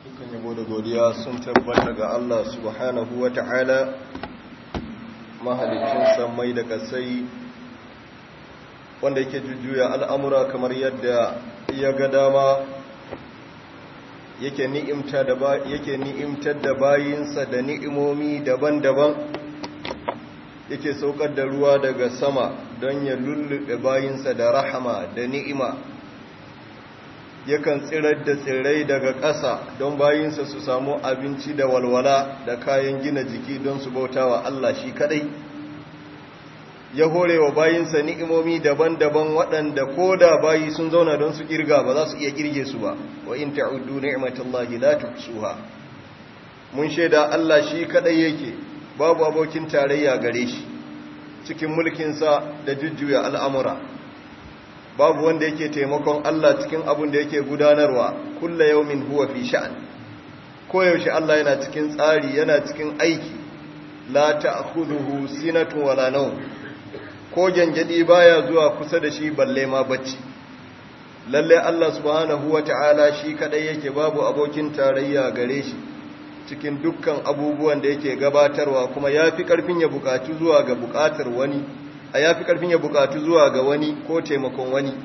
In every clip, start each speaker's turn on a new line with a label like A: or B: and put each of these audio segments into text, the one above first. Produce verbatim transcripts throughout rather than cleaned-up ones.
A: Dukkan yabo da godiya sun tabbata ga Allah subhanahu wa ta'ala, mahalicin sammai da kasai, wanda yake jujjuya al'amura kamar yadda ya ga dama, yake ni'imtar da bayinsa da ni'imomi daban-daban, yake saukar da ruwa daga sama don ya lullube bayinsa da rahama da ni'ima, yakan tsirar da tsirrai daga ƙasa don bayinsa su samu abinci da walwala da kayan gina jiki don su bautawa Allah shi kadai. Ya hore wa bayinsa ni'imomi daban-daban waɗanda ko da bayi sun zauna don su kirga ba za su iya kirge su ba, wa in ta'uddu ni'matallahi la tuhsuha. Mun shaida Allah shi kadai yake, babu abokin tarayya gare shi cikin mulkinsa da jujjuya al'amura. Babu wanda yake taimakon Allah cikin abin da yake gudanarwa, kulla yaumin huwa fi sha'an. Koyaushe Allah yana cikin tsari, yana cikin aiki, la ta'khudhuhu sinatun wala nawm. Ko gangadi baya zuwa kusa da shi balle ma bacci. Lalle Allah subhanahu wata'ala shi kadai yake, babu abokin tarayya gare shi cikin dukkan abubuwan da yake gabatarwa, kuma yafi karfin ya bukaci zuwa ga bukatar wani. a ya fi ƙarfin ya buƙatu zuwa ga wani ko taimakon wani.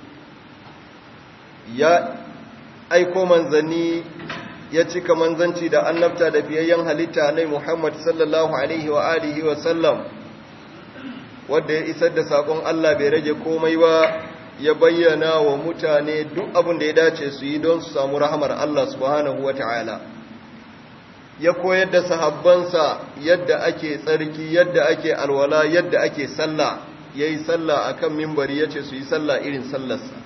A: Ya aiko manzanni, ya cika manzanci da annabta da fiyayyen halitta nai Muhammad sallallahu alaihi wa alihi wa sallam, wadda ya isar da saƙon Allah bai rage komai ba, ya bayyana wa mutane duk abin da ya dace su yi don su samu rahamar Allah subhanahu wa ta'ala. Ya koyar da sahabbansa yadda ake tsarki, yadda ake alwala, yadda ake sallah. Ya yi sallah a kan mimbari, ya ce su yi sallah irin sallarsa.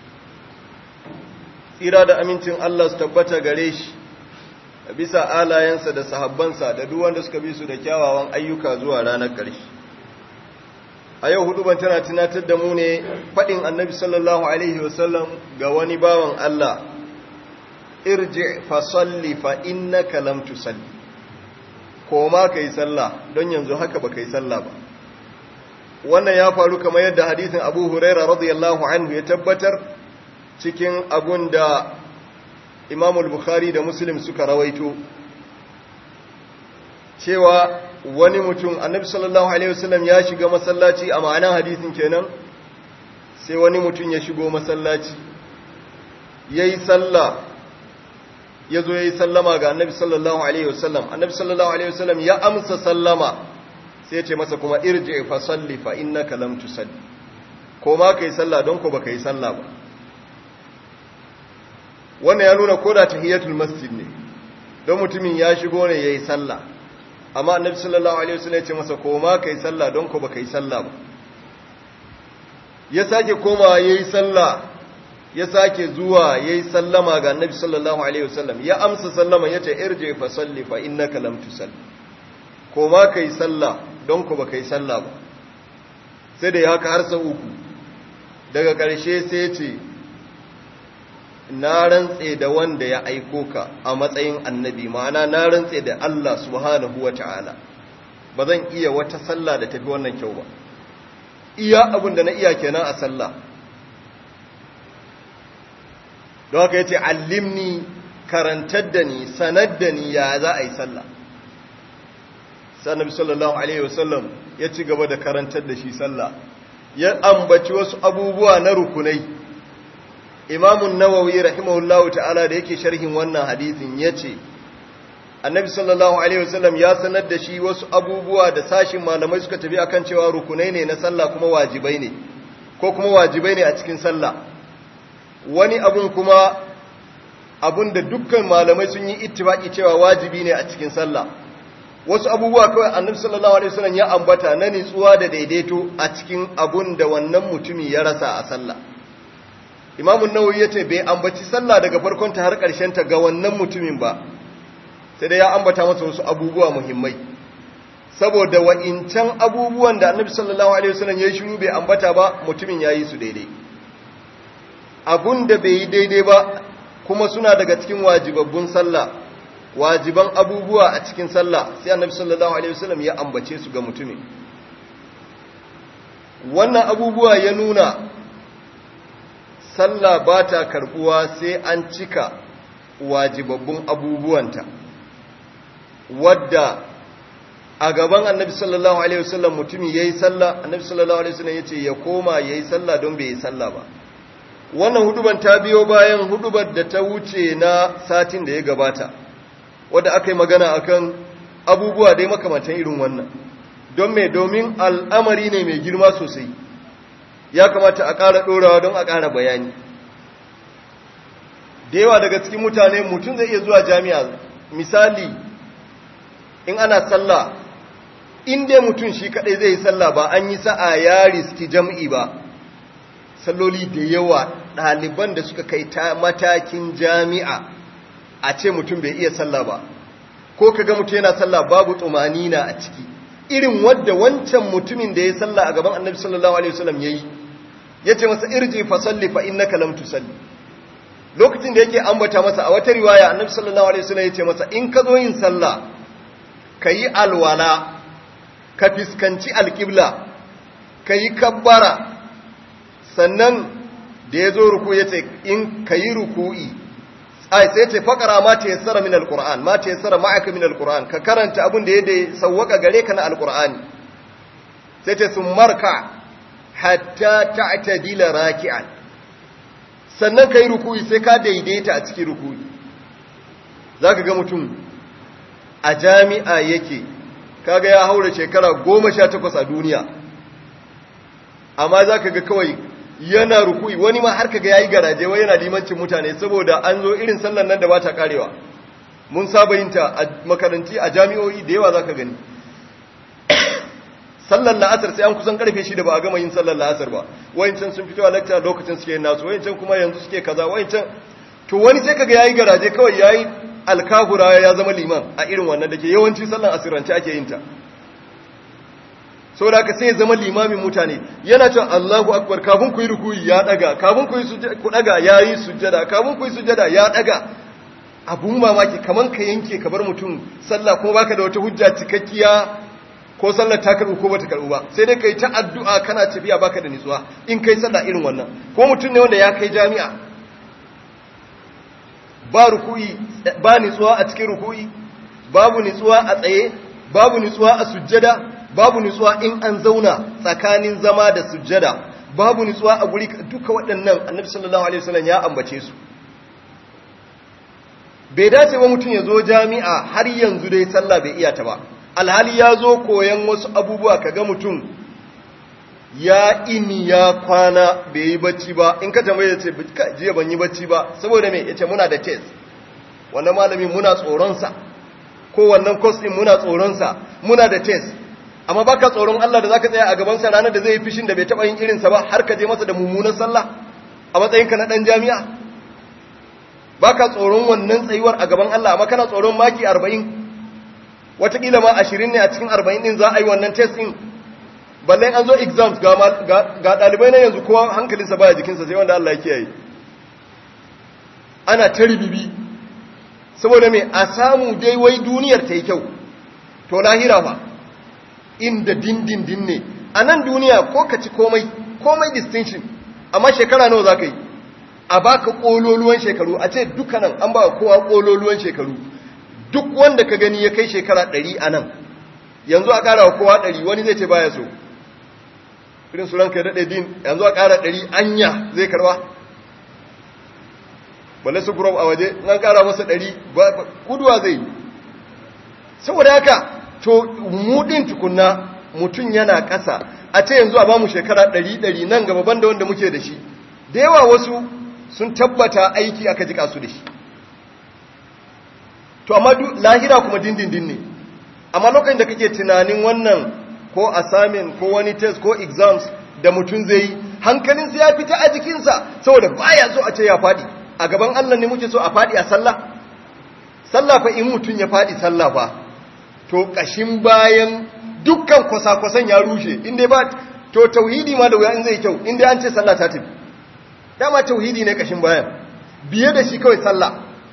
A: Tsira da amincin Allah su tabbata gare shi, bisa alayensa da sahabbansa da duk wanda suka bi su da kyawawan ayyuka zuwa ranar ƙarshe. A yau hudu ban tana tunatar da mu ne faɗin annabi sallallahu alaihi wasallam ga wani bawan Allah, irji fa salli fa innaka lam tusalli. Koma kai sallah don yanzu haka ba kai sallah ba. Wannan ya faru kamar yadda hadisin Abu Huraira radiyallahu anhu ya tabbatar cikin abun da Imam al-Bukhari da Muslim suka rawaito, cewa wani mutum annabi sallallahu alaihi wasallam ya shiga masallaci, a ma'anar hadisin kenan, sai wani mutum ya shigo masallaci yayi sallah, ya zo ya yi sallama ga annabi sallallahu alaihi wasallam. Annabi sallallahu alaihi wasallam ya amsa sallama, sai ya ce masa kuma irji fa salli fa innaka lam tusalli. Ko ma kai sallah don ko baka yi sallah ba. Wannan ya nuna koda tahiyatul masjid ne, don mutumin ya shigo ne yayi sallah, amma annabi sallallahu alaihi wasallam ya ce masa ko ma kai sallah don ko baka yi sallah ba. Ya sake komawa yayi sallah, ya sake zuwa ya yi sallama ga annabi sallallahu alaihi wasallam, ya amsa sallama, ya ce irje fa salli fa innaka lam tusalli. Ko ma kai sallah don ku ba kai sallah ba. Sai da ya haka har sau uku. Daga ƙarshe sai ya ce, na rantse da wanda ya aiko ka a matsayin annabi, ma'ana na rantse da Allah subhanahu wa ta'ala, ba zan iya wata sallah da tafi wannan kyau ba. Iya abin da na iya kenan a sallah. Don haka ya ce, allimni, karantar da ni, sanar da ni ya za a yi sallah. Sannabi sallallahu Alaihi wasallam ya ci gaba da karantar da shi sallah, ya ambaci wasu abubuwa na rukunai. Imamun Nawawi rahimahullahu ta'ala da yake sharhin wannan hadisin ya ce, Annabi sallallahu Alaihi wasallam ya sanar da shi wasu abubuwa da sashin malamai suka tafi akan cewa rukunai ne na sallah kuma wajibai ne, ko kuma wajibai ne a cikin sallah. Wani abun kuma abun da dukkan malamai sun yi ittifaki cewa wajibi ne a cikin sallah. Wasu abubuwa kawai annabi sallallahu alaihi wasallam ya ambata na nitsuwa da daidaito a cikin abun da wannan mutumi ya rasa a sallah. Imam an-Nawawi yace bai ambaci sallah daga farkon ta har ƙarshen ta ga wannan mutumin ba, sai dai ya ambata masa wasu abubuwa muhimmai. Saboda wa'incan abubuwan da annabi sallallahu alaihi wasallam ya shiru bai ambata ba, mutumin yayi su daidai. Abun da bai yi daidai ba kuma suna daga cikin wajibabbun sallah, wajiban abubuwa a cikin sallah, sai annabi sallallahu alaihi wasallam ya ambace su ga mutumin. Wannan abubuwa ya nuna sallah ba ta karbuwa sai an cika wajibabbun abubuwanta wadda a gaban annabi sallallahu alaihi wasallam mutumi yayi sallah annabi sallallahu alaihi wasallam yace ya koma yayi sallah don bai yi sallah ba. Wannan huduban ta biyo bayan hudubar da ta wuce na satin da ya gabata wadda aka yi magana akan abubuwa dai makamantan irin wannan. Don me domin al'amari ne mai girma sosai ya kamata a ƙara ɗorawa don a ƙara bayani. Da yawa daga cikin mutane mutum zai iya zuwa jami'a misali in ana sallah in dai mutum shi kadai zai yi sallah ba an yi sa'a ya riski jam'i ba, salloli da yawa ɗaliban da suka kai ta matakin jami'a a ce mutum bai iya sallah ba, ko kaga mutum yana sallah babu tsumanina a ciki irin wadda wancan mutumin da ya sallah a gaban annabi sallallahu alaihi wasallam yayi yace masa irji fa salli fa innaka lam tusalli. Lokacin da yake ambata masa a wata riwaya annabi sallallahu alaihi wasallam yace masa in ka zo yin sallah kayi alwala ka fiskanci alqibla kayi kabbara sannan da yazo ruku yace in kayi ruku'i ai sai ce faqara ma ta yassara min alquran ma ta yassara ma'aka min alquran ka karanta abin da yake sawwaka gare ka na alqurani sai ce summarka hatta ta'tadila raki'an sannan kai ruku'i sai ka daidaita a cikin ruku'i. Zaka ga mutum a jami'a yake kaga ya haura shekara goma sha takwas a duniya amma zaka ga kawai yana ruku'i wani ma har kaga yayi garaje wai yana limancin mutane saboda an zo irin sallan nan da ba ta karewa. Mun saba yin ta a makaranti a jami'o'i da yawa zaka gani sallar la'asar sai an kusan karfe shida ba a gama yin sallar la'asar ba, wayancan sun fito a lecture lokacin suke yin nasu, wayancan kuma yanzu suke kaza, wayancan to wani sai kaga yayi garaje kawai yayi alkahura ya zama liman a irin wannan dake yawanci sallar asirance ake yin ta. Saboda haka sai ya zama limamin mutane yana cewa Allahu akbar kafin ku yi rukuyi ya daga, kafin ku yi sujjada ku daga yayi sujjada, kafin ku yi sujjada ya daga. Abun mamaki kaman ka yanke ka bar mutum sallah kuma baka da wata hujja cikakkiya ko sallar ta karbu ko bata karbu ba, sai dai kai ta addu'a kana tafiya baka da nitsuwa in kai sallah irin wannan. Ko mutum ne wanda ya kai jami'a ba ruku'i ba nitsuwa a cikin ruku'i, babu nitsuwa a tsaye, babu nitsuwa a sujjada, babu nitsuwa in an zauna tsakanin zama da sujjada, babu nitsuwa a guri duka waɗannan annabi sallallahu alaihi wasallam ya ambace su. Bai dace ba mutum ya zo jami'a har yanzu dai sallah bai iya ta ba, alhali ya zo koyan wasu abubuwa kaga mutum ya ini ya kwana bai yi bacci ba, in ka tambaye ya ce jiya ban yi bacci ba saboda me yace muna da test, wannan malamin muna tsoronsa ko wannan course din muna tsoronsa muna da test. Amma baka tsoron Allah da zaka tsaya a gaban sa ranar da zai yi fishin da bai taba yin irin sa ba har ka je masa da mummunan sallah a matsayinka na dan jami'a. Baka tsoron wannan tsayuwar a gaban Allah amma kana tsoron maki arba'in, watakila ma ashirin ne a cikin arba'in din za a yi wannan test din. Balle an zo exams ga ga dalibai na yanzu kowa hankalinsa baya jikinsa sai wanda Allah ya kiyaye. Ana taribibi saboda me a samu dai wai duniyar ta yi kyau. To lahira fa inda dindindin ne a nan duniya ko ka ci komai komai distinction amma shekara nawa za ka yi a baka kololuwan shekaru a ce dukkanan an ba kowa kololuwan shekaru. Duk wanda ka gani ya kai shekara ɗari a nan yanzu a ƙara wa kowa ɗari wani zai ce baya so irin su ranka daɗe din yanzu a ƙara ɗari anya zai karba balle su gurab a waje an ƙara masa ɗari guduwa zai yi. Saboda haka to mudin tukunna mutum yana ƙasa a ce yanzu a ba mu shekara ɗari ɗari nan gaba banda wanda muke da shi da yawa wasu sun tabbata aiki aka jika su da shi. To amma lahira kuma dindindin ne, amma lokacin da kake tunanin wannan ko assignment ko wani test ko exams da mutum zai yi hankalinsa ya fita a jikinsa saboda baya so a ce ya faɗi. A gaban Allah ne muke so a faɗi a sallah? Sallah fa in mutum ya faɗi sallah fa to ƙashin bayan dukkan kwasa-kwasan ya rushe inda ba to tauhidi ma da wuya in zai kyau inda an ce sallah ta tafi. Dama tauhidi ne ƙashin bayan, biye da shi kawai sallah,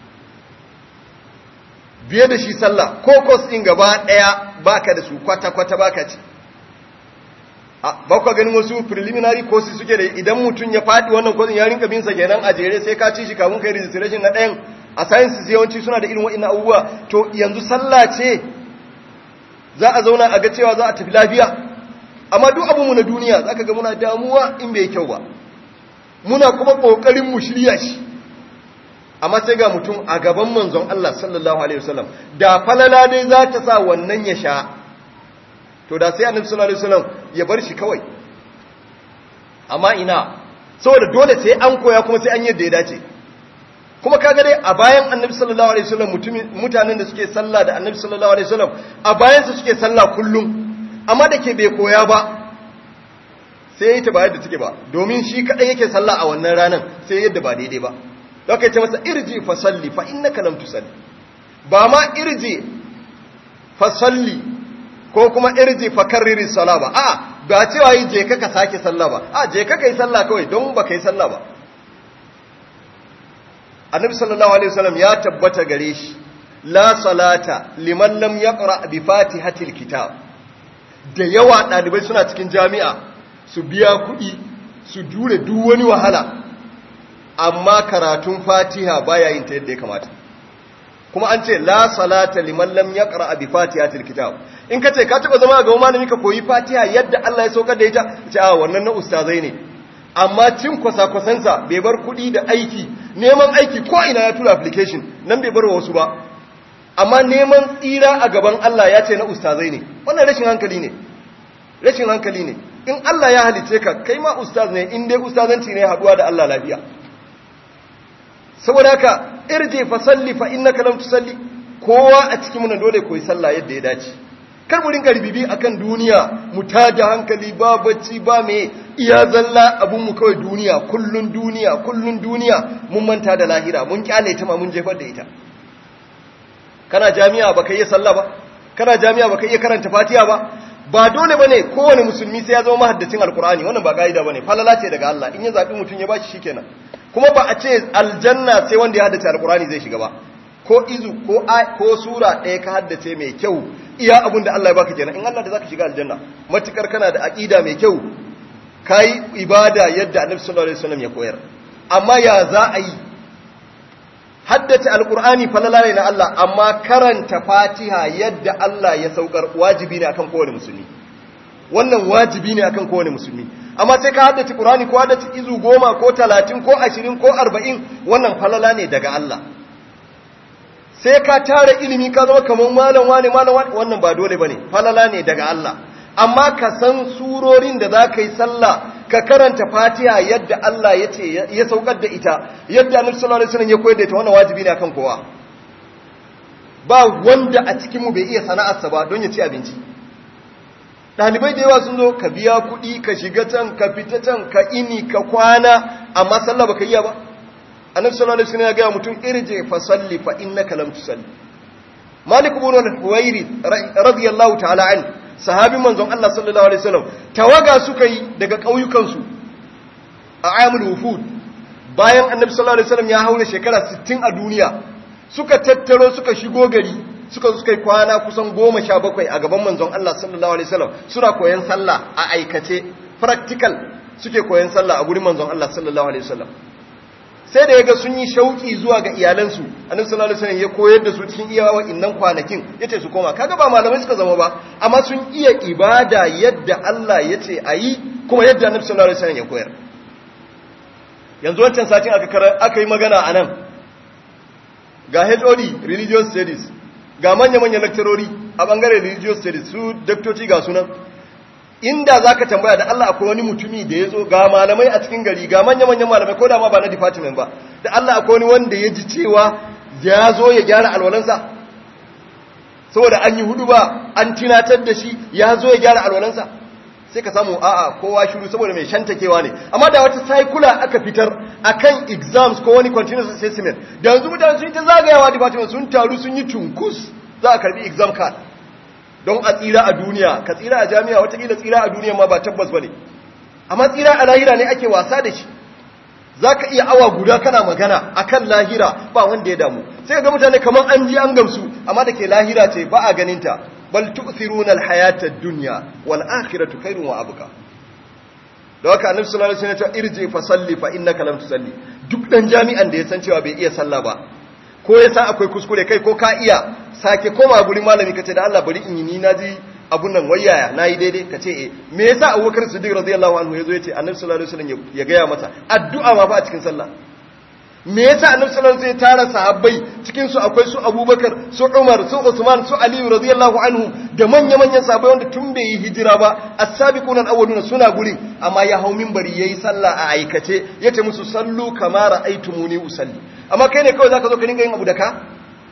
A: biye da shi sallah ko kos ɗin gaba ɗaya baka da su kwata-kwata baka ci. Ba kwa ganin wasu preliminary courses suke da idan mutum ya faɗi wannan course ya rinka binsa kenan a jere sai ka ci shi kafin kai registration na ɗayan a sciences yawanci suna da irin wa'annan abubuwa. To yanzu sallah ce za a zauna a ga cewa za a tafi lafiya? Amma duk abinmu na duniya za ka ga muna damuwa in bai kyau ba, muna kuma ƙoƙarin mu shirya shi. Amma sai ga mutum a gaban manzon Allah sallallahu alaihi wasallam, da falala dai za ta sa wannan ya sha, to da sai annabi sallallahu alaihi wasallam ya bar shi kawai. Amma ina, saboda dole sai an koya kuma sai an yadda ya dace. Kuma kaga dai a bayan annabi sallallahu alaihi wasallam mutanen da suke sallah da annabi sallallahu alaihi wasallam a bayan su suke sallah kullum, amma da ke bai koya ba sai ya ta ba yadda take ba, domin shi kadai yake sallah a wannan ranar sai yadda ba daidai ba. Da kai ce masa irji fa salli fa innaka lam tusalli, ba ma irji fa salli ko kuma irji fa karriri sala ba, a ba cewa yi je ka ka sake sallah ba, a je ka kai sallah kawai don ba kai sallah ba. Annabi sallallahu alaihi wasallam ya tabbata gare shi, la salata liman lam yaqra bi fatihatil kitab. Da yawa dalibai suna cikin jami'a su biya kuɗi su jure duk wani wahala, amma karatun fatiha baya yin ta yadda ya kamata. Kuma an ce la salata liman lam yaqra bi fatihatil kitab. In kace ka taba zama ga malami ka koyi fatiha yadda Allah ya saukar da ita, ce a wannan na ustazai ne. Amma cin kwasa-kwasansa bai bar kuɗi da aiki, neman aiki ko ina ya tura application, nan bai bar wasu ba. Amma neman tsira a gaban Allah ya ce na ustazai ne. Wannan rashin hankali ne. Rashin hankali ne. In Allah ya halice ka, kai ma ustaz ne, in dai ustazanci ne haduwa da Allah lafiya. Saboda haka, irje fa salli fa innaka lam tusalli. Kowa a cikin mu dole koyi sallah yadda ya dace. Kar mu rinka ribibi akan duniya, mu tada hankali ba bacci ba me iya zalla abun mu kawai duniya, kullun duniya, kullun duniya, mun manta da lahira, mun kyale ta ma mun jefar da ita. Kana jami'a baka iya sallah ba, kana jami'a baka iya karanta Fatiha ba, ba dole bane kowane musulmi sai ya zama mahaddacin Alkur'ani, wannan ba kaida bane, falala ce daga Allah. In ya zabi mutun ya bashi shikenan. Kuma ba a ce aljanna sai wanda ya haddace Alkur'ani zai shiga ba. Ko izu ko ko sura ɗaya ka haddace mai kyau, iya abin da Allah ya baka kenan. In Allah da zaka shiga aljanna, matukar kana da aqida mai kyau, kai ibada yadda Annabi sallallahu alaihi wasallam ya koyar. Amma ya za a yi haddace alkur'ani falala ne na Allah, amma karanta Fatiha yadda Allah ya saukar wajibi ne akan kowane musulmi. Wannan wajibi ne akan kowane musulmi. Amma sai ka haddace Qur'ani ko haddace izu goma ko talatin ko ashirin ko arba'in, wannan falala ne daga Allah. Sai ka tara ilimi ka zama kamar malam wani malam wani, wannan ba dole bane, falala ne daga Allah. Amma ka san surorin da za ka yi sallah, ka karanta Fatiha yadda Allah ya ce ya saukar da ita, yadda Annabi sallallahu alaihi wasallam ya koyar da ita, wannan wajibi ne akan kowa. Ba wanda a cikin mu bai iya sana'arsa ba don ya ci abinci. Dalibai da yawa sun zo, ka biya kuɗi, ka shiga can, ka fita can, ka ini, ka kwana, amma sallah baka iya ba. Annabi sallallahu alaihi wasallam ya ga mutum irje fa salli fa innaka lam tusalli. Malik ibn al-Huwairi radiyallahu ta'ala anhu, sahabin manzon Allah sallallahu alaihi wasallam, tawaga suka yi daga ƙauyukansu a ayyamul wufud, bayan Annabi sallallahu alaihi wasallam ya haura shekara sittin a duniya, suka tattaro suka shigo gari, suka suka yi kwana kusan goma sha bakwai a gaban manzon Allah sallallahu alaihi wasallam, suna koyan sallah a aikace, practical suke koyan sallah a gurin manzon Allah sallallahu alaihi wasallam. Sai da yaga sun yi shauki zuwa ga iyalansu, Annabi sallallahu alaihi wasallam ya koyar da su cikin iyawa innan kwanakin, yace su koma. Kaga ba malamai suka zama ba, amma sun iya ibada yadda Allah yace ayi, kuma yadda Annabi sallallahu alaihi wasallam ya koyar. Yanzu wancan satin aka aka yi magana anan, ga H O D religious studies, ga manya-manyan lecturori a bangaren religious studies, su daktoci ga sunan. Inda za ka tambaya da Allah akwai wani mutumi da ya zo, ga malamai a cikin gari, ga manya-manyan malamai ko da ma ba na department ba, da Allah akwai wani wanda ya ji cewa ya zo ya gyara alwalansa, saboda an yi hudu ba an tunatar da shi ya zo ya gyara alwalansa, sai ka samu a'a kowa shiru saboda mai shantakewa ne. Amma da wata cycula aka fitar akan exams ko wani continuous assessment, da yanzu mutane sun yi ta zagayawa department, sun taru sun yi tunkus za a karbi exam card don a tsira a duniya. Ka tsira a jami'a, watakila tsira a duniya ma ba tabbas ba ne, amma tsira a lahira ne ake wasa da shi. Za ka iya awa guda kana magana a kan lahira ba wanda ya damu, sai ga mutane kamar an ji an gamsu, amma da ke lahira ce ba a ganinta. Bal tu'thiruna al-hayata ad-dunya wal akhiratu khairun wa abqa. Da haka Annabi sallallahu alaihi wasallam ya ce irji fa salli fa innaka lam tusalli. Duk dan jami'an da ya san cewa bai iya sallah ba, ko ya san akwai kuskure kai ko ka iya sake koma gurin malami kace da Allah bari in yi ni naji abun nan wayaya nayi daidai kace eh me yasa Abubakar Siddiq radiyallahu anhu yazo yace Annabi sallallahu alaihi wasallam ya gaya masa addu'a ma ba a cikin sallah me yasa Annabi sallallahu alaihi wasallam ya tara sahabbai cikin su akwai su Abubakar su Umar su Usman su Ali radiyallahu anhu da manya manyan sahabbai wanda tun bai yi hijira ba as-sabiquna al-awwaluna suna guri amma ya hau minbari yayi sallah a aikace yace musu sallu kama ra'aytumuni usalli amma kai ne kawai zaka zo ka dinga yin abu da ka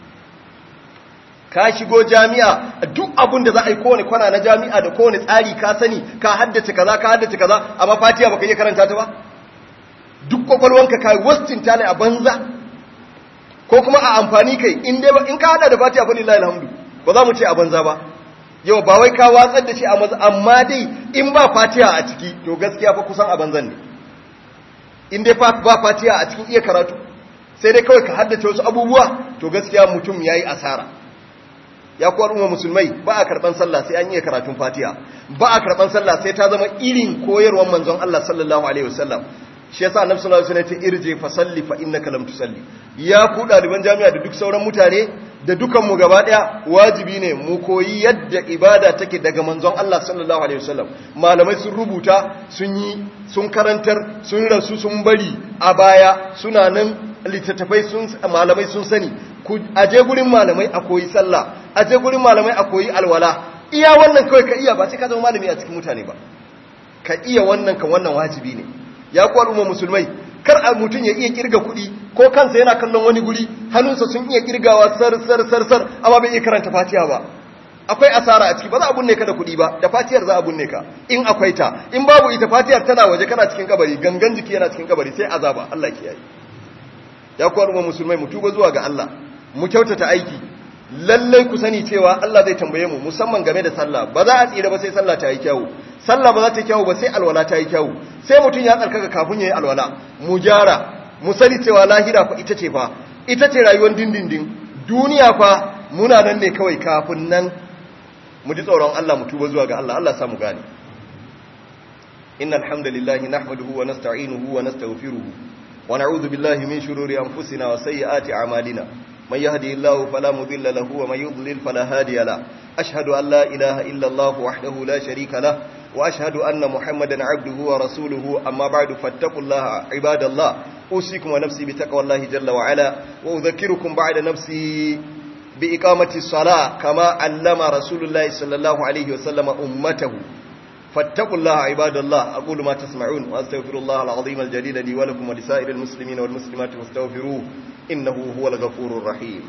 A: ka shigo jami'a duk abin da za a yi kowane kwana na jami'a da kowane tsari ka sani ka haddace kaza ka haddace kaza amma Fatiha baka iya karanta ta ba duk kwakwalwanka kai wastin ta ne a banza ko kuma a amfani kai in dai in ka hada da Fatiha fa lillahi alhamdu ba za mu ce a banza ba yau ba wai ka watsar da shi a maza amma dai in ba Fatiha a ciki to gaskiya fa kusan a banzan ne in dai ba Fatiha a cikin iya karatu sai dai kawai ka haddace wasu abubuwa to gaskiya mutum yayi asara ya kuwa umma musulmai ba a karban sallah sai an yi karatun Fatiha ba a karban sallah sai ta zama irin koyarwar manzon Allah sallallahu alaihi wasallam shi yasa annabi sallallahu alaihi wasallam ya ce irje fa salli fa innaka lam tusalli ya ku daliban jami'a da duk sauran mutane da dukan mu gaba daya wajibi ne mu koyi yadda ibada take daga manzon Allah sallallahu alaihi wasallam malamai sun rubuta sun yi sun karantar sun rasu sun bari a baya suna nan littattafai sun malamai sun sani ku aje gurin malamai a koyi sallah aje gurin malamai a koyi alwala iya wannan kawai ka iya ba sai ka zama malami a cikin mutane ba ka iya wannan kan wannan wajibi ne ya ku al'umma musulmai kar a mutun ya iya kirga kuɗi ko kansa yana kallon wani guri hannunsa sun iya kirgawa sar sar sar sar amma bai iya karanta Fatiha ba akwai asara a ciki ba za a bunne ka da kuɗi ba da Fatihar za a bunne ka in akwai ta in babu ita Fatihar tana waje kana cikin kabari gangan jiki yana cikin kabari sai azaba Allah kiyaye ya ku al'umma musulmai mu tuba zuwa ga Allah mu kyautata aiki lallai ku sani cewa Allah zai tambaye mu musamman game da sallah ba za a tsira ba sai sallah ta yi kyau sallah ba za ta yi kyau ba sai alwala ta yi kyau sai mutum ya tsarkaka kafin ya yi alwala mu gyara mu sani cewa lahira fa ita ce fa ita ce rayuwar dindindin duniya fa muna nan ne kawai kafin nan mu ji tsoron Allah mu tuba zuwa ga Allah Allah samu gane innal hamdalillahi nahmaduhu wa nasta'inuhu wa nastaghfiruhu wa na'udhu billahi min shururi anfusina wa sayyiati a'malina من يهدي الله فلا مضل له ومن يضلل فلا هادي له أشهد أن لا إله إلا الله وحده لا شريك له وأشهد أن محمدا عبده ورسوله أما بعد فاتقوا الله عباد الله أوصيكم ونفسي بتقوى الله جل وعلا وأذكركم بعد نفسي بإقامة الصلاة كما علم رسول الله صلى الله عليه وسلم أمته فاتقوا الله عباد الله أقول ما تسمعون وأستغفر الله العظيم الجليل لي ولكم ولسائر المسلمين والمسلمات فاستغفروه إنه هو الغفور الرحيم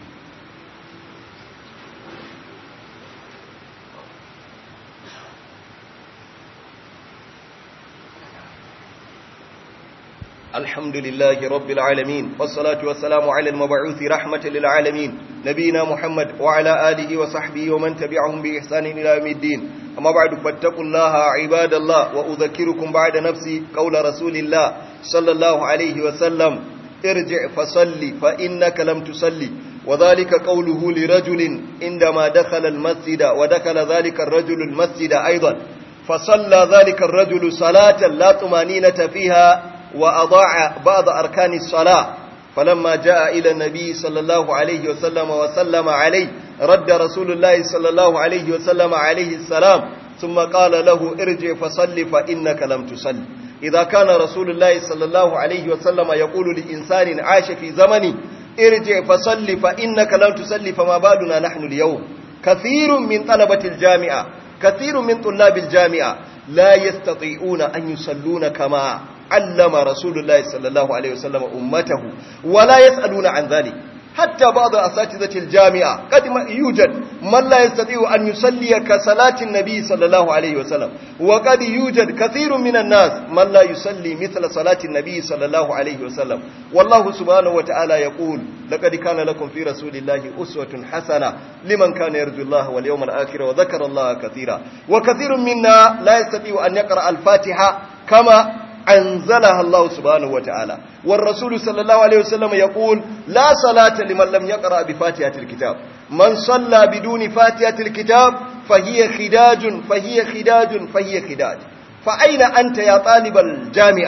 A: الحمد لله رب العالمين والصلاة والسلام على المبعوث رحمة للعالمين نبينا محمد وعلى آله وصحبه ومن تبعهم بإحسان إلى يوم الدين أما بعد فاتقوا الله عباد الله وأذكركم بعد نفسي قول رسول الله صلى الله عليه وسلم ارجع فصلي فإنك لم تصلي وذلك قوله لرجل عندما دخل المسجد ودخل ذلك الرجل المسجد أيضا فصلى ذلك الرجل صلاة لا طمانينة فيها وأضاع بعض أركان الصلاة فلما جاء إلى النبي صلى الله عليه وسلم وسلم عليه رد رسول الله صلى الله عليه وسلم عليه السلام ثم قال له ارجع فصل فإنك لم تصل إذا كان رسول الله صلى الله عليه وسلم يقول لإنسان عاش في زمنه ارجع فصل فإنك لم تصل فما بالنا نحن اليوم كثير من طلبة الجامعة كثير من طلاب الجامعة لا يستطيعون أن يصلون كما علم رسول الله صلى الله عليه وسلم أمته ولا يسألون عن ذلك حتى بعض أساتذة الجامعة قد يوجد من لا يستطيع أن يصلي كصلاة النبي صلى الله عليه وسلم وقد يوجد كثير من الناس من لا يصلي مثل صلاة النبي صلى الله عليه وسلم والله سبحانه وتعالى يقول لقد كان لكم في رسول الله أسوة حسنة لمن كان يرجو الله واليوم الآخر وذكر الله كثيرا وكثير منا لا يستطيع أن يقرأ الفاتحة كما أنزلها الله سبحانه وتعالى والرسول صلى الله عليه وسلم يقول لا صلاة لمن لم يقرأ بفاتحة الكتاب من صلى بدون فاتحة الكتاب فهي خداج فهي خداج فهي خداج فأين أنت يا طالب الجامعة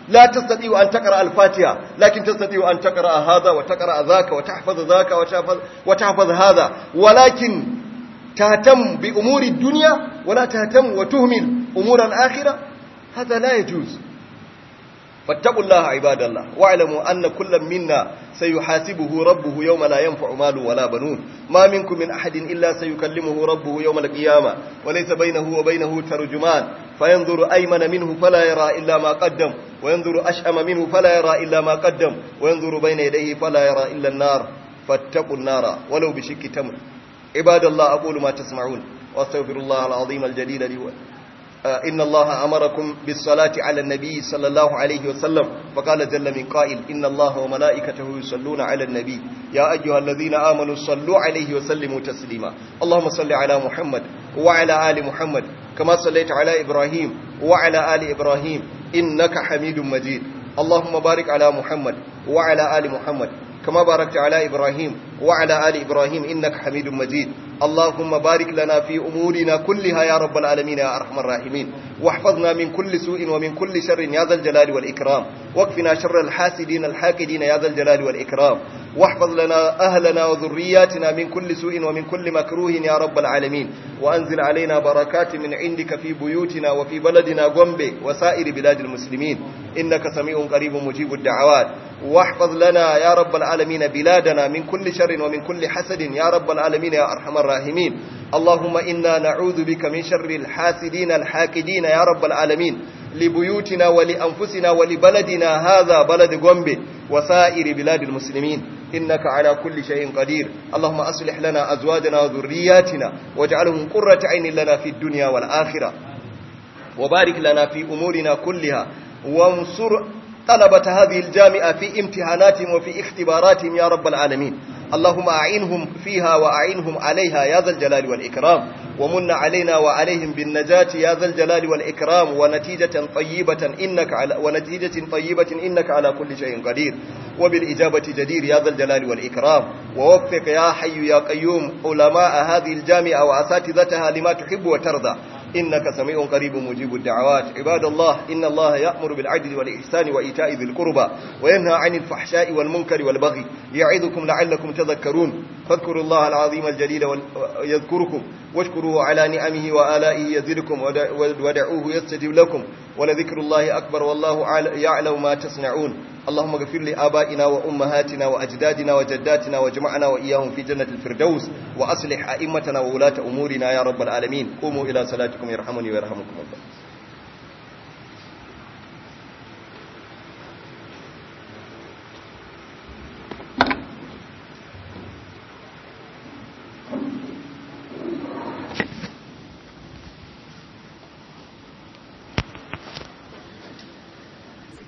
A: لا تستطيع أن تقرأ الفاتحة لكن تستطيع أن تقرأ هذا وتقرأ ذاك وتحفظ ذاك وتحفظ, وتحفظ هذا، ولكن تهتم بأمور الدنيا ولا تهتم وتهمل أمور الآخرة، هذا لا يجوز. فاتقوا الله عباد الله، واعلموا أن كل منا سيحاسبه ربه يوم لا ينفع مال ولا بنون. ما منكم من أحد إلا سيكلمه ربه يوم القيامة وليس بينه وبينه ترجمان، فينظر أيمن منه فلا يرى إلا ما قدم، وينظر أشأم منه فلا يرى إلا ما قدم، وينظر بين يديه فلا يرى إلا النار. فاتقوا النار ولو بشق تمر. عباد الله، أقول ما تسمعون واستغفر الله العظيم الجليل لي إن الله أمركم بالصلاة على النبي صلى الله عليه وسلم، فقال جل من قائل: إن الله وملائكته يصلون على النبي يا أيها الذين آمنوا صلوا عليه وسلموا تسليما. اللهم صل على محمد وعلى آل محمد كما صليت على إبراهيم وعلى آل إبراهيم إنك حميد مجيد. اللهم بارك على محمد وعلى آل محمد كما باركت على إبراهيم وعلى آل إبراهيم إنك حميد مجيد. اللهم بارك لنا في أمورنا كلها يا رب العالمين يا أرحم الراحمين، واحفظنا من كل سوء ومن كل شر يا ذا الجلال والإكرام، واكفنا شر الحاسدين الحاقدين يا ذا الجلال والإكرام، واحفظ لنا أهلنا وذرياتنا من كل سوء ومن كل مكروه يا رب العالمين، وأنزل علينا بركات من عندك في بيوتنا وفي بلدنا غومبي وسائر بلاد المسلمين إنك سميع قريب مجيب الدعوات. واحفظ لنا يا رب العالمين بلادنا من كل شر ومن كل حسد يا رب العالمين يا أرحم الراحمين. اللهم إنا نعوذ بك من شر الحاسدين الحاكدين يا رب العالمين لبيوتنا ولأنفسنا ولبلدنا هذا بلد غومبي وسائر بلاد المسلمين إنك على كل شيء قدير. اللهم أصلح لنا أزواجنا وذرياتنا واجعلهم قرة عين لنا في الدنيا والآخرة، وبارك لنا في أمورنا كلها، وانصر طلبة هذه الجامعة في امتحاناتهم وفي اختباراتهم يا رب العالمين. اللهم أعينهم فيها وأعينهم عليها يا ذا الجلال والإكرام، ومن علينا وعليهم بالنجاة يا ذا الجلال والإكرام، ونتيجة طيبة إنك على ونتيجة طيبة إنك على كل شيء قدير، وبالإجابة جدير يا ذا الجلال والإكرام. ووفق يا حي يا قيوم علماء هذه الجامعة وأساتذتها لما تحب وترضى إنك سميع قريب مجيب الدعوات. عباد الله، إن الله يأمر بالعدل والإحسان وإيتاء ذي القربى وينهى عن الفحشاء والمنكر والبغي يعظكم لعلكم تذكرون. فاذكروا الله العظيم الجليل يذكركم، واشكروه على نعمه وآلائه يزدكم، ودعوه يستجب لكم، ولذكر الله أكبر والله يعلم ما تصنعون. اللهم اغفر لآبائنا وأمهاتنا وأجدادنا وجداتنا واجمعنا وإياهم في جنة الفردوس، وأصلح أئمتنا وولاة أمورنا يا رب العالمين. قوموا إلى صلاتكم يرحمني ويرحمكم الله.